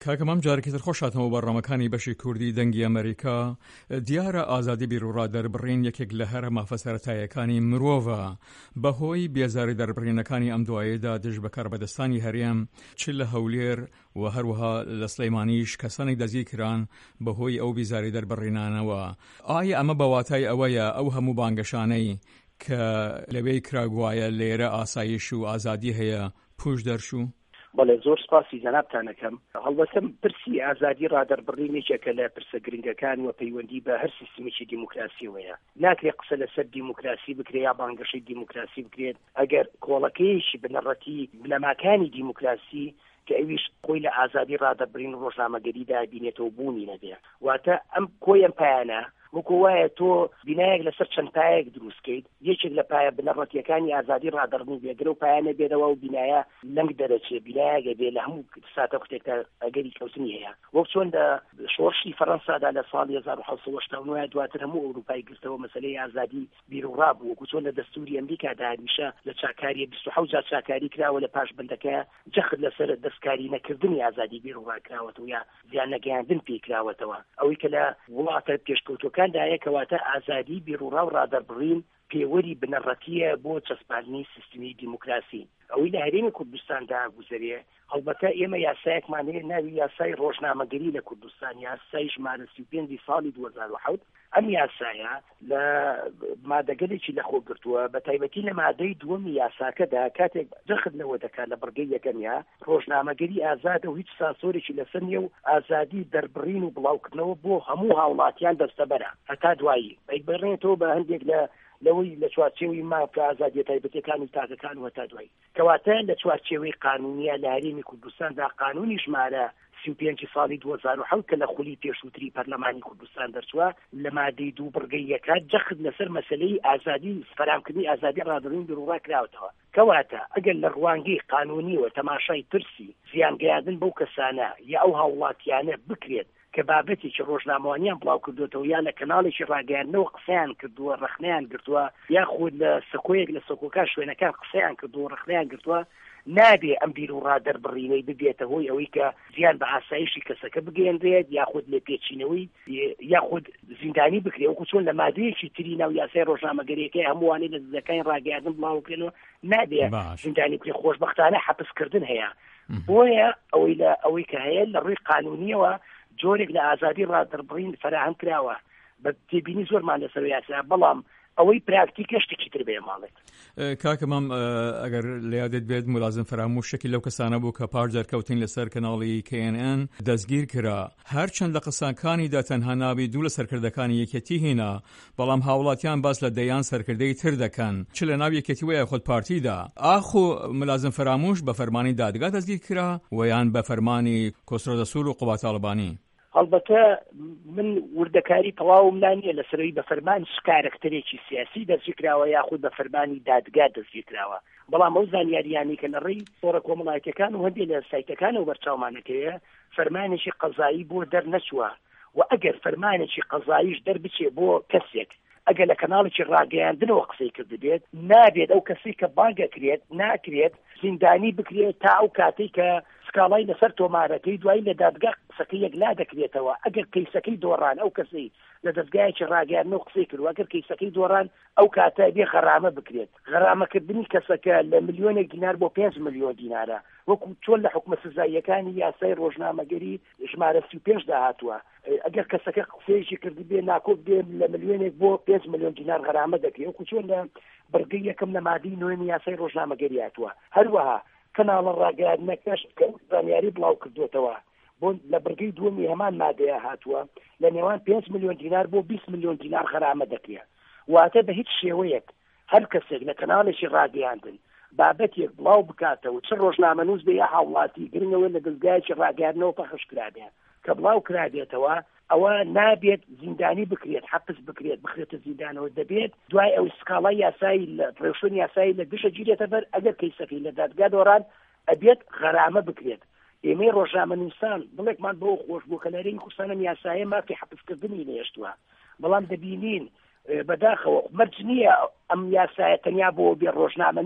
کاکەمام جارێکی تر خۆشاتەوە بەڕامەکانی بەشی کوردی دەنگی ئەمریکا. دیارە ئازادی بیرروڕا دەربڕین یەکێک لە هەرە مافە سەرەتایەکانی مرۆڤە. بەهۆی بێزاری دەربڕینەکانی ئەم دوایەدا دژ بە کاربەدەستانی هەرێم چ لە هەولێر و هەروەها لە سلەیمانیش کەسانی دەزی کران بەهۆی ئەو بیزاری دەربڕینانەوە. ئایا ئەمە بەواتای ئەوەیە ئەو هەموو بانگەشانەی کە لەوێی کراگوایە لێرە ئاسایش و ئازادی هەیە پوش دەرچوو؟ بەڵێ زۆر سپاسی جەنابتانەکەم. هەڵبەتم پرسی ئازادی ڕادەربڕینێکێکە لە پرسە گرنگەکان و پەیوەندی بە هەر سیستمێکی دیموکراسیەوەیە. ناکرێت قسە لەسەر دیموکراسی بکرێت یا بانگەشەی دیموکراسی بکرێت ئەگەر کۆڵەکەیەکی بنەڕەتی بنەماکانی دیموکراسی کە ئەویش خۆی لە ئازادی ڕادەربڕین ڕۆژنامەگەریدا بینێتەوە بوونی نەبێ. واتە ئەم کۆیەم پایانە وەکو وایە تۆ بینایەک لەسەر چەند پایەک دروستکەیت، یەکێک لە پایە بنەڕەتیەکانی ئازادی ڕادەربڕین بێگرە و پایانە بێتەوە و بینایە لەنگ دەرەچێت، بینایەکە بێ لە هەموو ساتە کوتێکدا ئەگەری کەوتنی هەیە. وەک چۆن لە شۆڕشی فەڕەنسادا لە ساڵی 1970 دواتر هەموو ئەوروپای گرتەوە مەسەلەی ئازادی بیرروڕا بوو، وەکو چۆن لە دەستوری ئەمریکادا هەمیشە لە چاکاری 27 جار چاکاری کراوە لە پاش بەندەکە جەخت لەسەر دەستکاری نەکردنی ئازادی بیرروڕا کراوەتەوە یا زیان نەگەیاندن پێی کراوەتەوە. ئەوەی کە لە وڵاتە پێشکەوتوەکاندایە کەواتە ئازادی بیرروڕا و ڕادەربڕین پێوەری بنەڕەتیە بۆ چەسپاندنی سیستمی دیموکراسی. ئەوەی لە هەرێمی کوردستاندا گوزەرێ. هەڵبەتە ئێمە یاسایەکمان هەیە ناوی یاسای ڕۆژنامەگەری لە کوردستان، یاسای ژمارە 35 ساڵی 2007. ئەم یاسایە لە مادەگەلێکی لەخۆگرتووە، بە تایبەتی لە مادەی دووەمی یاساکەدا کاتێک جەخت لەوە دەکات لە بڕگەی یەکەمیا ڕۆژنامەگەری ئازادە و هیچ سانسۆرێکی لەسەر نیە و ئازادی دەربڕین و بڵاوکردنەوە بۆ هەموو هاوڵاتیان دەستەبەرە هەتا دوایی ئەیبەڕێنێتەوە بە هەندێک لەوەی لە چوارچێوەی مافە ئازادیە تایبەتیەکان و تاکەکان و هەتا دوایی. کەواتە لە چوارچێوەی قانونیە لە هەرێمی کوردستاندا قانونی ژمارە 35 ساڵی 2007 کە لە خولی پێشووتری پەرلەمانی کوردستان دەرچووە لە مادەی دوو بڕگەی یەکات جەخت لەسەر مەسەلەی ئازادی فراهەمکردنی ئازادی ڕادەربڕین بیرروڕا کراوەتەوە. کەواتە ئەگەر لە ڕوانگەی قانونیەوە تەماشای ترسی زیانگەیاندن بەو کەسانە یا ئەو هاوڵاتیانە بکرێت کە بابەتێکی ڕۆژنامەوانیان بڵاو کردوێتەوە یا لە کەناڵێکی ڕاگەیاندنەوە قسەیان کردووە ڕخنەیان گرتووە یا خود لە سەکۆیەک لە سەکۆکە شوێنەکان قسەیان کردووە ڕخنەیان گرتووە، نابێ ئەم بیرروڕا دەربڕینەی ببێتە هۆی ئەوەی کە زیان بە ئاسایشی کەسەکە بگەێنرێت یاخود لە پێچینەوەی یاخود زیندانی بکرێت، وەکو چۆن لە مادەیەکی تری ناو یاسای ڕۆژنامەگەریەکەی هەمووانەی لە دزەکانی ڕاگەیاندن بڵاوکرێنەوە نابێ زیندانی بکرێت. خۆشبەختانە حەبسکردن هەیە. بۆیە ئەوەی کە هەیە لە ڕووی قانونیەوە جۆرێک لە ئازادی ڕادەربڕین فراهم کراوە بە تێبینی زۆرمان لەسەر یاسا، بەڵام ئەوەی پراکتیکە شتێکی تر بێ ماڵێت. کاکەمام ئەگەر لە یادت بێت مولازم فراموشێکی لەو کەسانە بوو کە پاش دەرکەوتین لەسەر کەناڵی KNN دەستگیر کرا، هەرچەند لە قسانکانیدا تەنها ناوی دوو لە سەرکردەکانی یەکێتی هێنا، بەڵام هاوڵاتیان باس لە دەیان سەرکردەی تر دەکەن چ لە ناو یەکێتی وەیە خۆت پارتیدا. ئاخۆ مولازم فراموش بە فەرمانی دادگا دەستگیر کرا و یان بە فەرمانی کۆسرۆ دەسوول و قوبات تاڵبانی؟ هەڵبەتە من وردەکاری تەواوم نانیە لەسەرەوەی بە فەرمان شکارەکتەرێکی سیاسی دەستگیر کراوە یاخود بە فەرمانی دادگا دەستگیر کراوە، بەڵام ئەو زانیاریانی کە لە ڕێی سۆرە کۆمەڵایەتیەکان و هەندێک لە سایتەکانەوە بەرچاومانەکەیە فەرمانێکی قەزایی بۆ دەرنەچووە و ئەگەر فەرمانێکی قەزاییش دەربچێ بۆ کەسێک ئەگەر لە کەناڵێکی ڕاگەیاندنەوە قسەی کرد بێت نابێت ئەو کەسی کە بانگەکرێت ناکرێت زیندانی بکرێت تا ئەو کاتەی کە سکاڵای لەسەر تۆمارەکەی دوایی لە دادگا قسەکەی یەک لا دەکرێتەوە. ئەگەر کەیسەکەی دۆڕان ئەو کەسی لە دەستگایەکی ڕاگەیاندنەوە قسەی کرد و ئەگەر کەیسەکەی دۆڕان ئەو کاتە بێ غەرامە بکرێت. غەرامەکردنی کەسەکە لە ملیۆنێک دینار بۆ 5 ملیۆن دینارە، وەکو چۆن لە حکومە سزاییەکانی یاسای ڕۆژنامەگەری ژمارە 35 داهاتووە. ئەگەر کەسەکە قسەیەکی کردی بێ ناکۆب بێ لە ملیۆنێک بۆ 5 ملیۆن دینار غەرامە دەکرێت، وەکو چۆن لە بەرگەی یەکەم لە مادەی نوێنی یاسای ڕۆژنامەگەری هاتووە. هەروەها کەناڵە ڕاگەیاندنەکەش کە زانیاری بڵاو کردوێتەوە بۆ لە بەرگەی دووەمی هەمان مادەیە هاتووە لە نێوان 5 ملیۆن دینار بۆ 20 ملیۆن دینار غەرامە دەکرێت. واتە بە هیچ شێوەیەک هەر کەسێک لە کەناڵێکی ڕاگەیاندن بابەتێک بڵاو بکاتەوە چ ڕۆژنامەنووس بێ یا هاوڵاتی گرنگەوە لە دەستگایەکی ڕاگەیاندنەوە پەخش کرابێ کە بڵاو کرابێتەوە ئەوە نابێت زیندانی بکرێت، حەبس بکرێت، بخرێتە زیندانەوە، دەبێت دوای ئەو سکاڵای یاسایی لە ڕێوشۆنی یاسایی لە گشە گیرێتە بەر ئەگەر کەیسەکەی لە دادگا دۆڕان ئەبێت غەرامە بکرێت. ئێمەی ڕۆژنامەنووسان بڵێکمان بۆ خۆش بوو کە لە هەرێمی کوردستان یاسایە مافی حەبسکردنی لێشتووە، بەڵام دەبینین بەداخەوە مەرج نییە ئەم یاسایە تەنیا بۆ بێ ڕۆژنامەنووس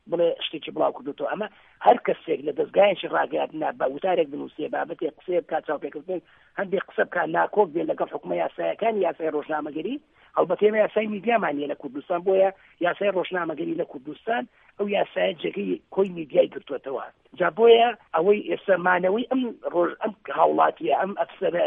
بڵێ شتێکی بڵاو کردوەوە. ئەمە هەر کەسێک لە دەستگایشی ڕاگەیاندنا بە وتارێک بنووسێ بابەتێک قسێ بکات چاوپێکردن هەندێک قسە بکات ناکۆک بێت لەگەڵ حکومە یاسایەکانی یاسای ڕۆژنامەگەری هەڵبەتە ئێمە یاسای میدیامانیە لە کوردستان بۆیە یاسای ڕۆژنامەگەری لە کوردستان ئەو یاسایە جێگەی کۆی میدیای گرتووەتەوە. جا بۆیە ئەوەی ئێستا مانەوەی ئەم هاوڵاتیە ئەم ئەفسەرە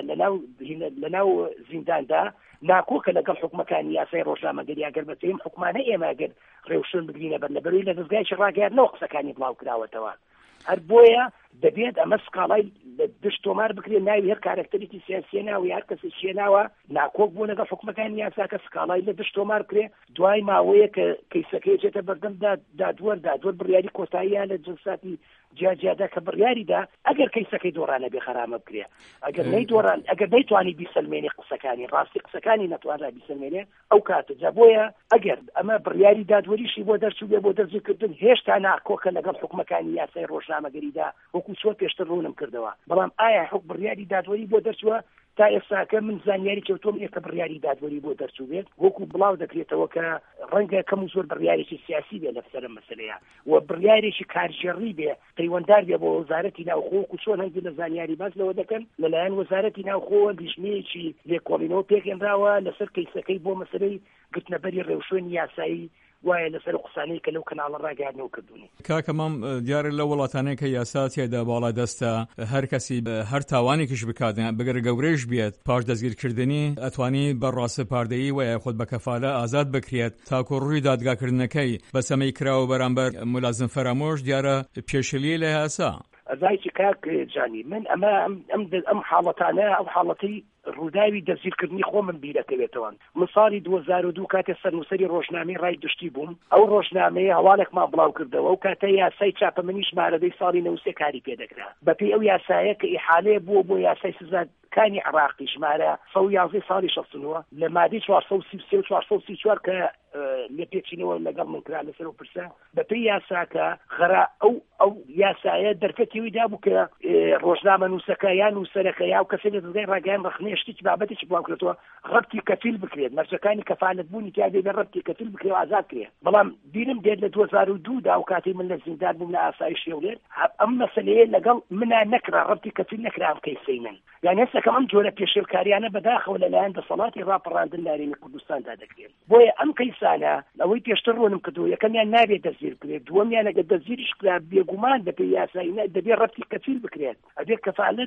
لەناو زینداندا ناکۆکە لەگەڵ حکومەکانی یاسای ڕۆژنامەگەری ئەگەر بەچەیم حکومانە ئێمە ئەگەر ڕێوشن بگرینە بەر لەبەروی لە دەستگایشی ڕاگەیاندنەوە قسەکانی بڵاو کراوەتەوە. هەر بۆیە دەبێت ئەمە سکاڵای دشت تۆمار بکرێت ناوی هەر کارکتەرێکی سیاسیە ناوی هەر کەسی شێناوە ناکۆک بۆ لەگەڵ حکومەکانی یاساکە سکاڵای لە دشت تۆمار بکرێت دوای ماوەیە کە کەیسەکەی جێتە بەردەم دادوەر بڕیاری کۆتاییە لە جلساتی جیاجیادا کە بڕیاریدا ئەگەر کەیسەکەی دۆڕانە بێ خەرامە بکرێت ئەگەر نەیتوانی بیسەلمێنی قسەکانی ڕاستی قسەکانی نەتوانرا بیسەلمێنێ ئەو کاتە جا بۆیە ئەگەر ئەمە بڕیاری دادوەریشی بۆ دەرچوو بێ بۆ دەرجیکردن هێشتا ناکۆکە لەگەڵ حکومەکانی یاسای ڕۆژنامەگەریدا وەکو چۆن پێشتر ڕوونم کردەوە. بەڵام ئایا بڕیاری دادوەری بۆ دەرچووە تا ئێستاکە من زانیاری کەوتۆم کە بڕیاری دادوەری بۆ دەرچوو بێت وەکو بڵاو دەکرێتەوە کە ڕەنگە کەم و زۆر بڕیارێکی سیاسی بێ لەسەر مەسەلەیە و بڕیارێکی کارژێڕی بێ پەیوەنددار بێ بۆ وەزارەتی ناوخۆ وەکو چۆن هەندێک لە زانیاری باس لەوە دەکەن لەلایەن وەزارەتی ناوخۆ لیژنەیەکی لێکۆڵینەوە پێکهێنراوە لەسەر کەیسەکەی بۆ مەسەلەی گرتنەبەری ڕێوشوێنی یاسایی وایە لەسەر قسانەی کە لەو کەناڵە ڕاگەیاندنەوە کردوونی. کاکەمام دیارە لە وڵاتانەیە کە یاسا تێدا باڵا دەستە هەر کەسی هەر تاوانێکیش بکات بگەر گەورەش بێت پاش دەستگیرکردنی ئەتوانی بەڕاستە پاردەیی وایە خۆت بە کەفالە ئازاد بکرێت تاکۆ ڕووی دادگاکردنەکەی بەسەمەی کراوە بەرامبەر مولازم فەرامۆش دیارە پێشەلیە لە یاسا. ئەزایکی کاک جانی من ئەم حاڵەتانە ئەو حاڵەتی ڕووداوی دەستگیرکردنی خۆ من بیرەکەوێتەوە. من ساڵی 2002 کاتێ سەرنووسەری ڕۆژنامەی ڕای دشتی بووم ئەو ڕۆژنامەیە هەواڵێکمان بڵاو کردەوە و کاتە یاسای چاپەمەنی ژمارەدەی ساڵی 93 کاری پێدەکرا بەپێی ئەو یاسایە کە ئیحالەیە بووە بۆ یاسای سزاکانی عراقی ژمارە 111 ساڵی 69 لە مادەی 433 و 434 کە لە پێچینەوە لەگەڵ من کرا لەسەر و پرسە بەپێی یاساکە خەرا ئەو یاسایە دەرفەتەوەی دابوو کە ڕۆژنامە نووسەکە یان نووسەرەکە یا و کەسێک لە دەستگای ڕاگەیان ڕخنێ شتێکی بابەتێکی بڵاو کردەوە ڕەبتی کەفیل بکرێت مەرجەکانی کەفالەت بوونی تیا بێ ڕەبتی کەفیل بکرێت و ئازاد کرێت. بەڵام بیرم دێت لە 2002 دا و کاتی من لە زیندان بووم لە ئاسایشی هەولێر ئەم مەسەلەیە لەگەڵ منا نەکرا ڕەبتی کەفیل نەکرا ئەم کەیسەی من یان هێستاکەم ئەم جۆرە پێشێلکاریانە بەداخەوە لەلایەن دەسەڵاتی ڕاپەڕاندن نارێنی کوردستاندا دەکرێت. بۆیە ئەم کەیسانە ئەوەی پێشتر ڕوونم کردو یەکەمیان نابێت دەستگیر بکرێت دووەمیان ئەگەر دەستگیریش کرا بێگومان بەپێی یاسایی دەبێت ڕەبتی کەفیل بکرێت ئەبێت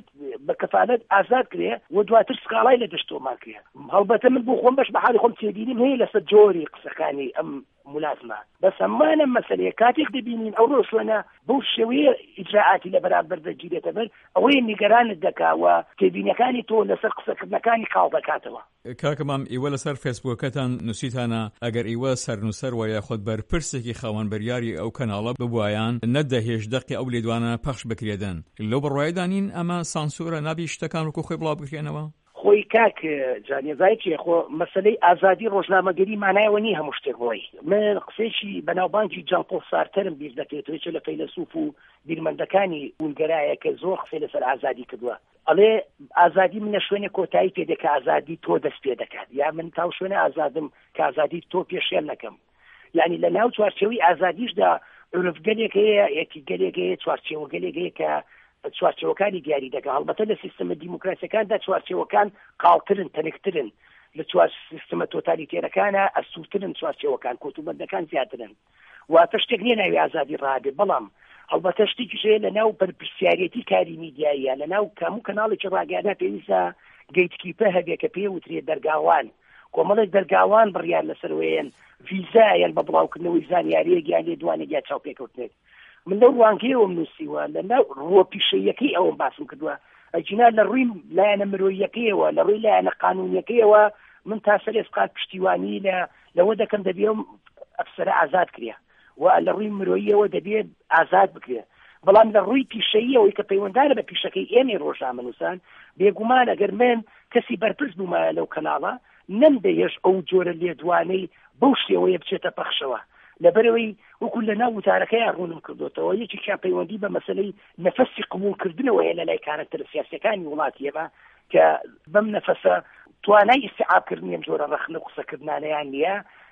کەفالەت ئازاد کرێت و دواتر سکاڵای لە دەشتۆمان کرێت. هەڵبەتە من بۆ خۆم بەش بە حالی خۆم تێبینیم هەیە لەسەر جۆری قسەکانی ئەم ملازمە بەس ئەمانە مەسەلەیە کاتێک دەبینین ئەو ڕۆژوانە بەو شێوەیە ئیجراعاتی لە بەرامبەر دەگیرێتە بەر ئەوەیە نیگەرانت دەکاوە تێبینەکانی تۆ لەسەر قسەکردنەکانی کاڵ دەکاتەوە. کاکەمام ئیوە لەسەر فێسبووکەتان نووسیتانە ئەگەر ئیوە سەرنووسەر وایە خۆت بەرپرسێکی خاوەن بەریاری ئەو کەناڵە ببوایان نەدەهێش دەقی ئەو لێدوانە پەخش بکرێدەن لەو بڕوایدانین ئەمە سانسورە نابی شتەکان وەکو خۆی بڵاو بکرێنەوە. خۆی کاک جانێزایکی خۆ مەسلەی ئازادی ڕۆژنامەگەری مانایەوە نی هەموو شتێک ڕۆی من قسێکی بەناوبانگی جان پۆل سارترم بیر دەکرێتەوە لە فەیلسوف و بیرمەندەکانی هونگەرایە کە زۆر قسەی لەسەر ئازادی کردووە ئەڵێ ئازادی منە شوێنە کۆتایی پێ دەکە ئازادی تۆ دەست پێ دەکات یا من تاو شوێنە ئازادم کە ئازادی تۆ پێشێل نەکەم یعنی لە ناو چوارچێوەی ئازادیشدا عرفگەلێک هەیە یەکیگەلێک هەیە چوارچێوەگەلێک هەیە کە چوارچێوەکانی دیاری دەکە هەڵبەتە لە سیستەمە دیموکراسیەکاندا چوارچێوەکان قاڵترن تەنکترن لە چوار سیستەمە تۆتالیتێرەکانە ئەسووترن چوارچێوەکان کۆتوبەندەکان زیاترن واتە شتێک نییە ناوی ئازادی ڕابێ بەڵام هەڵبەتە شتێکیش هەیە لە ناو بەرپرسیارەتی کاری میدیاییە لە ناو هەموو کەناڵێکی ڕاگەیاندنا پێویستە گەیتکیپە هەبێ کە پێ وترێت دەرگاوان کۆمەڵێک دەرگاوان بڕیان لەسەرەوەیەن ڤیزا یان بە بڵاوکردنەوەی زانیاریەک یان لێدوانێک یا چاوپێکەوتنێک من لەو ڕوانگەیەوەم نووسیوە لە ناو ڕۆ پیشەیەکەی ئەوم باسم کردووە ئەجینا لە ڕووی لایەنە مرۆیەکەیەوە لە ڕووی لایەنە قانونیەکەیەوە من تا سەر ئێسقات پشتیوانی لەوە دەکەم دەبێم ئەفسەرە ئازاد کرێ و لە ڕووی مرۆییەوە دەبێت ئازاد بکرێ بەڵام لە ڕووی پیشەیەوەی کە پەیوەنددارە بە پیشەکەی ئێمەی ڕۆژنامەنووسان بێگومان ئەگەر من کەسی بەرپرس بوومایە لەو کەناڵە نەمدەیەش ئەو جۆرە لێدوانەی بەو شێوەیە بچێتە پەخشەوە لەبەرەوەی وەکو لە ناو وتارەکەیان ڕوونم کردوتەوە یەکێکیان پەیوەندی بە مەسەلەی نەفەسی قبولکردنەوەیە لە لای کارکتەرە سیاسیەکانی وڵاتی ئێمە کە بەم نەفەسە توانای ئیستیعابکردنی ئەم جۆرە ڕەخنە قسەکردنانەیان نییە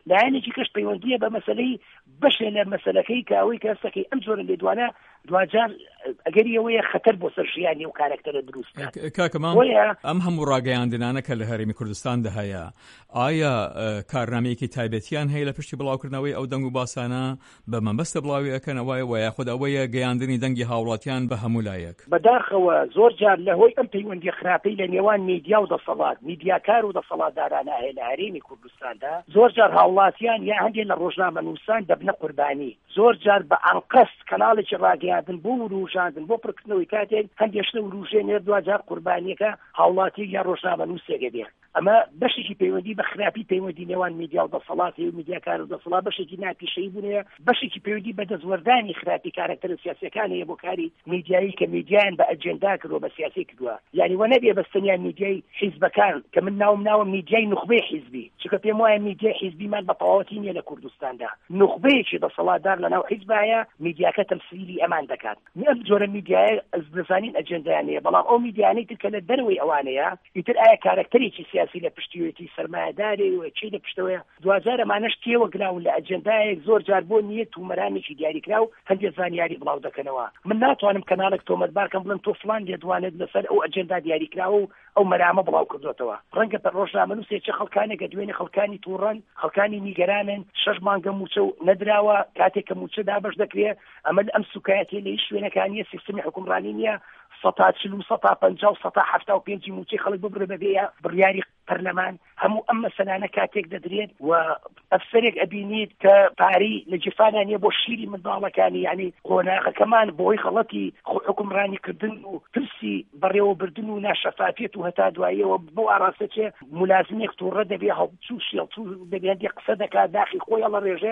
لایەنێکی کەش پەیوەندیە بە مەسەلەی بەشێ لە مەسەلەکەی کە ئەوەی کە هەستەکەی ئەم جۆرە لێدوانە دوجار ئەگەری ئەوەیە خەتەر بۆ سەر ژیانی و کارکتەرە دروستە. کاکەمان ئەم هەموو ڕاگەیاندنانە کە لە هەرێمی کوردستاندا هەیە ئایا کارنامەیەکی تایبەتیان هەیە لە پشتی بڵاوکردنەوەی ئەو دەنگ و باسانە بە مەبەستە بڵاوی ئەکەنەوەی و یاخود ئەوەیە گەیاندنی دەنگی هاوڵاتیان بە هەموو لایەک؟ بەداخەوە زۆر جار لەهۆی ئەم پەیوەندی خراپەی لە نێوان میدیا و دەسەڵات میدیاکار و دەسەڵاتدارانە هەیە لە هەرێمی کوردستاندا زۆر جار هاوڵاتیان یا هەندێک لە ڕۆژنامە نووسان دەبنە قوربانی، زۆر جار بە ئەنقەست کەناڵێکی ڕاگەیاندن بۆ وروژاندن بۆ پڕکردنەوەی کاتێک هەندێشتە وروژێنێ دوجار قوربانیەکە هاوڵاتی یا ڕۆژنامە نووسێگە بێ. ئەمە بەشێکی پەیوەندی بە خراپی پەیوەندی نێوان میدیا و دەسەڵاتی و میدیاکار و دەسەڵات بەشێکی ناپیشەیی بوونەیە، بەشێکی پەیوەندی بە دەستوەردانی خراپی کارکتەرە سیاسیەکانەیە بۆ کاری میدیایی کە میدیایان بە ئەجێندا کردووە بە سیاسی کردووە. یعنی وە نەبێ بەستەنیان میدیای حیزبەکان کە من ناوم میدیای نوخبەی حیزبی، چونکە پێم وایە میدیای حیزبیمان بە تەواوەتی نییە لە کوردستاندا، نوخبەیەکی دەسەڵاتدار لەناو حیزبایە میدیاکە تەمسیلی ئەمان دەکات. ئەم جۆرە میدیای دەزانین ئەجێندایانەیە، بەڵام ئەو میدیانەی تر کە لە دەرەوەی ئەوانەیە ئیتر ئایا کارکتەرێکی سیاسی لە پشتیوەتی سەرمایەدارێ و چی لە پشتەوەیە دوجار ئەمانەش تێوەگراون لە ئەجێندایەک زۆر جار بۆ نیەت و مەرامێکی دیاریکرا و هەندێک زانیاری بڵاو دەکەنەوە. من ناتوانم کەناڵێک تۆمەتبار کەم بڵێم تۆ فڵان لێدوانێت لەسەر ئەو ئەجێندا دیاریکراوە و ئەو مەرامە بڵاو کردوێتەوە. ڕەنگە بە ڕۆژنامە نووسێکی خەڵکانێک دوێنێ خەڵکانی تووڕەن خەڵکانی نیگەرانن 6 مانگە موچە و نەدراوە کاتێک کە موچە دابەش دەکرێت ئەمە ئەم سوکایەتی لە شوێنەکانیە سیستمی حکومڕانی نییە 140 و 150 و 175 موچەی خەڵک ببڕێ بەبێ بڕیاری پەرلەمان. هەموو ئەم مەسەلانە کاتێک دەدرێت و ئەفسەرێک ئەبینیت کە پارەی لە جیفانانیە بۆ شیری منداڵەکانی، یعنی قۆناغەکەمان بۆی خەڵەتی حکومڕانیکردن و پرسی بەڕێوەبردن و ناشەفافیت و هەتا دواییەوە بۆ ئاراستەچێ مولازمێک تووڕە دەبێ هەڵبچوو شێڵچوو دەبێ هەندێک قسە دەکات داخی خۆی هەڵە ڕێژێ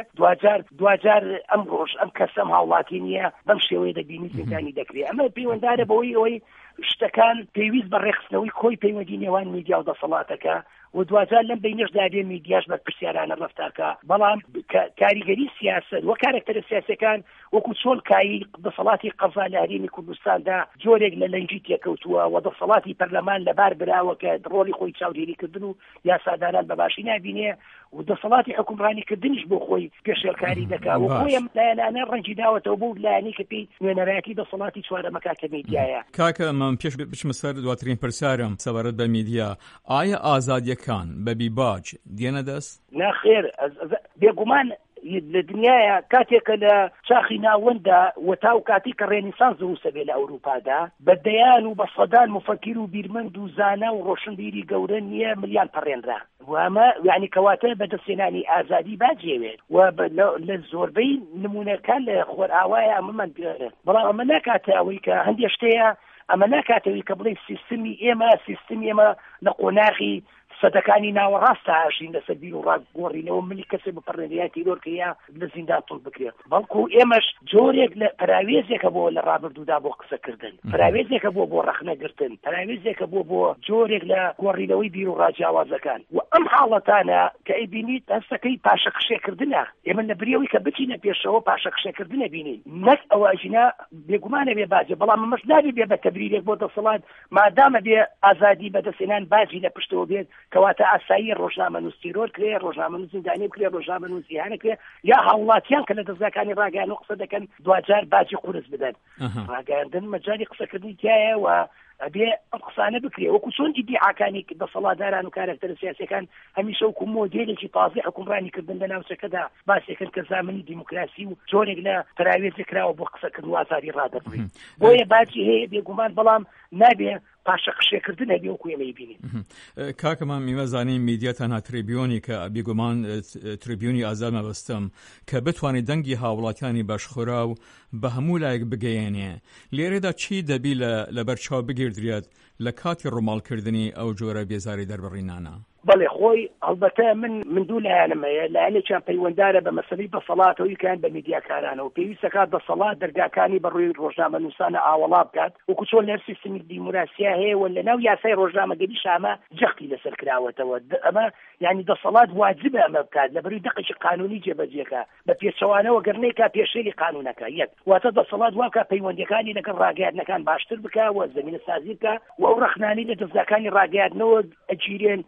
دوجار ئەم ڕۆژ ئەم کەسەم هاوڵاتی نییە بەم شێوەیە دەبینی زیندانی دەکرێت. ئەمە پەیوەنددارە بەوەی ئەوەی شتەکان پێویست بە ڕێخستنەوەی کۆی پەیوەندی نێوان میدیا و دەسەڵاتەکە و دوجار لەم بینەشدا دێ میدیاش بە پرسیارانە ڕەفتارکە، بەڵام کاریگەری سیاست وە کارکتەرە سیاسەکان وەکو چۆن کایی دەسەڵاتی قەزا لە هەرێمی کوردستاندا جۆرێک لە لەنجی تێکەوتووە و دەسەڵاتی پەرلەمان لەبار براوە کە ڕۆڵی خۆی چاودێریکردن و یاساداران بەباشی نابینێ و دەسەڵاتی حکومڕانیکردنیش بۆ خۆی پێشێلکاری دەکات و خۆی ئەم لایەنانە ڕەنگی داوەتەوە بۆ لایەنی کە پێی نوێنەرایەتی دەسەڵاتی چوارەمەکە کە میدیایە. کاکە من پێش بچمە سەر دواترین پرسیارم سەبارەت بە میدیا، ئایا ئازادیەکان بەبی باج دێنە دەست؟ ناخێر بێگومان لە دنیاە کاتێکە لە چاخی ناوەندا وەتاو کاتی کە ڕێنیسانس دروستە بێ لە ئەوروپادا بەدەیان و بە سەدان مفەکیر و بیرمەند و زانە و ڕۆشنبیری گەورە نییە ملیان پەڕێنرا وامە یعنی کەواتە بەدەستێنانی ئازادی باجێوێت و لە زۆربەی نمونەکان لە خۆرئاوایە ئەمەمان بەڵام ئەمە ناکاتە ئەوەی کە هەندێک شتەیە ئەمە ناکاتەوەی کە بڵێ سیستمی ئێمە لە قۆناغی سەدەکانی ناوەڕاستە ئاشین لەسەر بیر و ڕاگۆڕینەوە ملی کەسێ بەپەڕێنەیە تیرۆرکەیە لە زیندان تۆڵ بکرێت، بەڵکو ئێمەش جۆرێک لە پراوێزێکە بۆ لە ڕابردوودا بۆ قسەکردن، پراوێزێکە بۆ ڕەخنەگرتن، پراوێزێکە بۆ جۆرێک لە گۆڕینەوەی بیر و ڕاجیاوازەکان و ئەم حاڵەتانە کە ئەیبینیت دەستەکەی پاشەقشێکردنە ئێمە لە بریەوەی کە بچینە پێشەوە پاشەقشێکردنە بینین نەک ئەوە ژینە بێگومانە بێ باجێ، بەڵام ئەمەش نابێ بێ بە تەبریرێک بۆ دەسەڵات مادامە بێ ئازادی بەدەستێنان باجی لە پشتەوە بێت کەواتە ئاسایی ڕۆژنامە نووس تیرۆر کرێ، ڕۆژنامە نووس زیندانی بکرێ، ڕۆژنامە نووس جیهانی کرێ، یا هاوڵاتیان کە لە دەستگاکانی ڕاگەیان و قسە دەکەن دوجار باجی قورس بدەن. ڕاگەیاندن مەجای قسەکردنی تایە و ئەبێ ئەم قسانە بکرێ وەکو چۆن دیعاکانی دەسەڵاتداران و کارکتەرە سیاسیەکان هەمیشە وەکو مۆدێلێکی تازی حکومڕانیکردن لە ناوچەکەدا باسێکن کە زامنی دیموکراسی و جۆرێک لە پراوێزێکراوە بۆ قسەکردن و ئازادی ڕادەبڕین بۆیە باجی هەیە بێگومان، بەڵام نابێ پاشەقشێکردن هەبێ وەکو ئێمە بینین. کاکەمان میوەزانین میدیا تەنها تریبیۆنی کە بێگومان تریبیۆنی ئازاد مەبەستم کە بتوانێت دەنگی هاوڵاتیانی بەشخورا و بە هەموو لایەک بگەیەنێ، لێرەدا چی دەبی لەبەر چاو بگیردرێت لە کاتی ڕۆماڵکردنی ئەو جۆرە بێزاری دەربڕینانە؟ بەڵێ خۆی ئەلبەتە من دوو لایەنمەیە لایەنێکیان پەیوەنددارە بە مەسەلەی دەسەڵاتەوەی کان بە میدیاکارانەوە پێویستە کات دەسەڵات دەرگاکانی بەڕووی ڕۆژنامە نووسانە ئاوەڵا بکات وەکو چۆن لەر سیستمی دیموکراسیا هەیە و لەناو یاسای ڕۆژنامەگەری شامە جەختی لەسەر کراوەتەوە. ئەمە یعنی دەسەڵات واجبە ئەمە بکات لە بەروی دقێکی قانونی جێبەجێکە بە پێچەوانەوە گەرنەیەکە پێشێری قانونەکە یەک واتە دەسەڵات واکە پەیوەندیەکانی لەگەڵ ڕاگەیاندنەکان باشتر بکە و زەمینە سازی بکە و ئەو ڕەخنانی لە دەستگاکانی ڕاگەیاندنەوە ئەگیرێن بە هێندی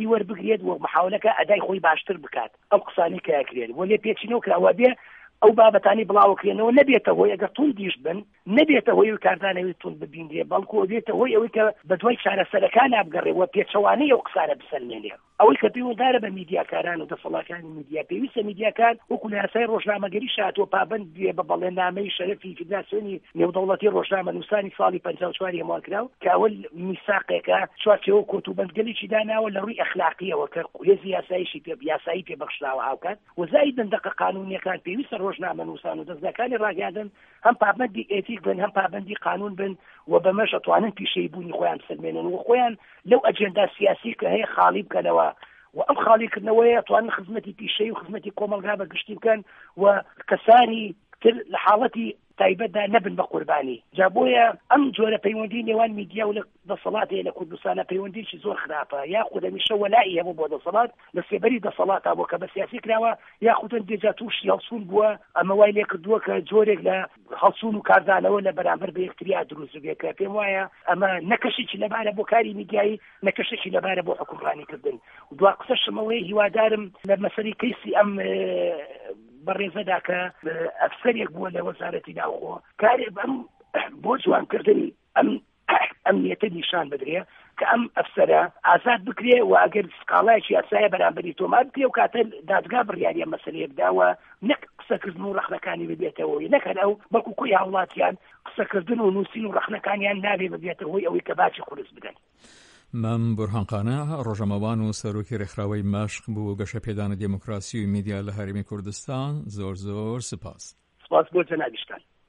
پەیوەندی وەربگرێت و محاولەکە ئەدای خۆی باشتر بکات ئەو قسانی کە ئەکرێت و لێ پێچینەوە کراوە بێ ئەو بابەتانی بڵاوکرێنەوە نەبێتە هۆی ئەگەر تون دیش بن نەبێتە هۆی کاردانەوەی تون ببیندێ بەڵکو بێتە هۆی ئەوەی کە بەدوای چارەسەرەکان ئابگەڕێەوە پێچەوانەی ئەو قسانە بسەلمێنێ ئەوەی کە پەیوەنددارە بە میدیاکاران و دەسەڵاتەکانی میدیا پێویستە میدیاکان وەکو لە یاسای ڕۆژنامەگەری شاتووە پابند بێ بە بەڵێنامەی شەرەفی فیدراسیۆنی نێودەوڵەتی ڕۆژنامەنووسانی ساڵی 54 هێموار کراو کە ئەوە میساقێکە چوارچێوە کۆتوبەندگەلێکی داناوە لە ڕووی ئەخلاقیەوە کە هێزی یاساییشی یاسایی پێبەخشراوە هاوکات و زایدن دەقە قانونیەکان پێویستە ڕۆژنامەنووسان و دەستگاکانی ڕاگەاندن هەم پابندی ئێتیک بن هەم پابندی قانون بن و بەمەش ئەتوانن پیشەی بوونی خۆیان بسەلمێنن و خۆیان لەو ئەجێندا سیاسی کە هەیە خاڵی بکەنەوە و ئەم خاڵیکردنەوەی ئەتوانن خزمەتی پیشەی و خزمەتی کۆمەلگا بەگشتی بکەن و کەسانی تر لە حاڵەتی تایبەتدا نەبن بە قوربانی جا بۆیە ئەم جۆرە پەیوەندی نێوان میدیا و لە دەسەڵاتێ لە کوردستانە پەیوەندیی زۆر خراپە یاخود هەمیشە وەلای هەبوو بۆ دەسەڵات لە سێبەری دەسەڵاتە بۆ کە بە سیاسی کراوە یاخودن دێجا تووشی هەڵسوون بووە ئەمە وای لێ کردووە کە جۆرێک لە هەڵسوون و کاردانەوە لە بەرامبەر بە یەکتریا دروست بێت کە پێم وایە ئەمە نەکەشێکی لەبارە بۆ کاری میدیایی نەکەشێکی لەبارە بۆ حکومڕانیکردن و دوا قسەشمەوەی هیوادارم لە مەسەری کەیسی ئەم بەڕێزەدا کە ئەفسەرێک بووە لە وەزارەتی ناوخۆ کارێ بەم بۆ جوانکردنی ئەمنیەتە نیشان بدرێ کە ئەم ئەفسەرە ئازاد بکرێ و ئەگەر سکاڵایکی ئەسایە بەرامبەری تۆمار بکرێ و کاتە دادگا بڕیاریە مەسەلەیە بداوە نەک قسەکردن و ڕەخنەکانی ببێتەوەی نەکەن ئەو بەڵکو کۆی هاوڵاتیان قسەکردن و نووسین و ڕەخنەکانیان نابێ ببێتەوەی ئەوەی کە باچی قورس بدەن. مەم بورهانقانە ڕۆژەمەوان و سەرۆکی ڕێکخراوەی مەشق بوو گەشە پێدانە دێموکراسی و میدیا لە هەرێمی کوردستان زۆر سپاس. سپاس بۆ جەنابیشتان.